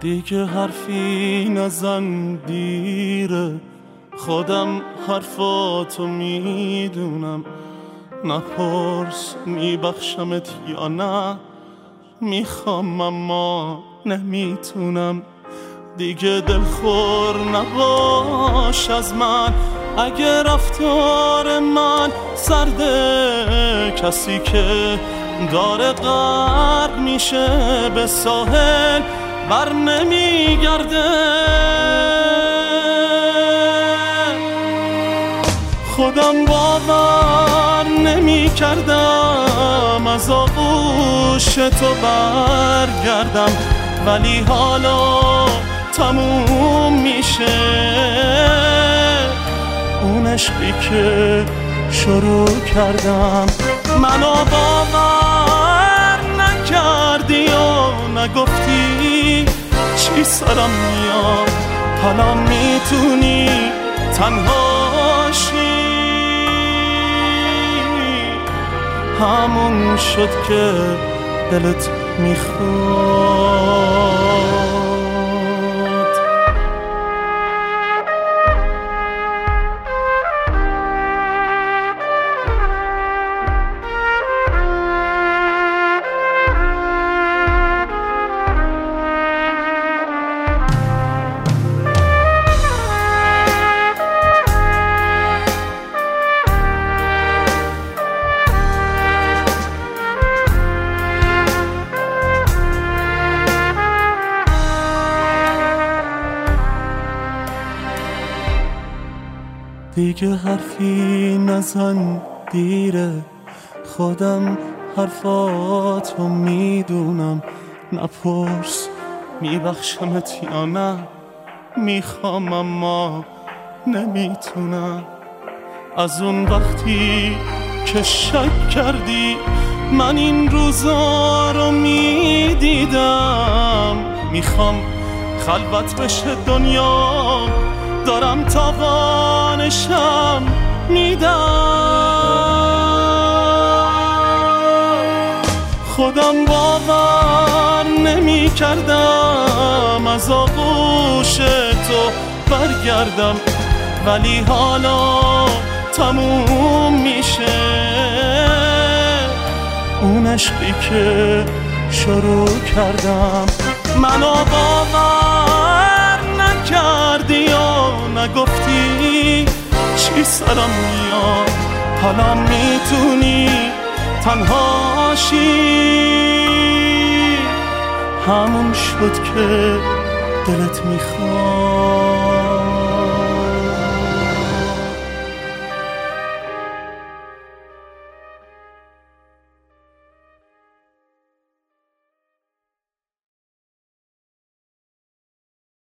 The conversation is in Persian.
دیگه حرفی نزن دیره، خودم حرفاتو میدونم. نپرس میبخشمت یا نه، میخوام اما نمیتونم. دیگه دلخور نباش از من، اگه رفتار من سرده. کسی که داره غرق میشه به ساحل بر نمیگرده. خودم باور نمی کردم از آغوش تو برگردم، ولی حالا تموم میشه اون عشقی که شروع کردم. منو باور نکردی و نگفتی چی سرم میاد، حالا میتونی تنهاشی. همون شد که دلت میخواد. دیگه حرفی نزن دیره، خودم حرفاتو میدونم. نپرس میبخشمت یا نه، میخوام اما نمیتونم. از اون وقتی که شک کردی من این روزا رو میدیدم. میخوام خلوت بشه دنیا، دارم تاوانشم میدم. خودم باور نمی کردم از آغوش تو برگردم، ولی حالا تموم میشه اون عشقی که شروع کردم. منو باور نکردی و نگفتی چی سرم میاد، حالا میتونی تنهاشی. همون شد که دلت میخواد.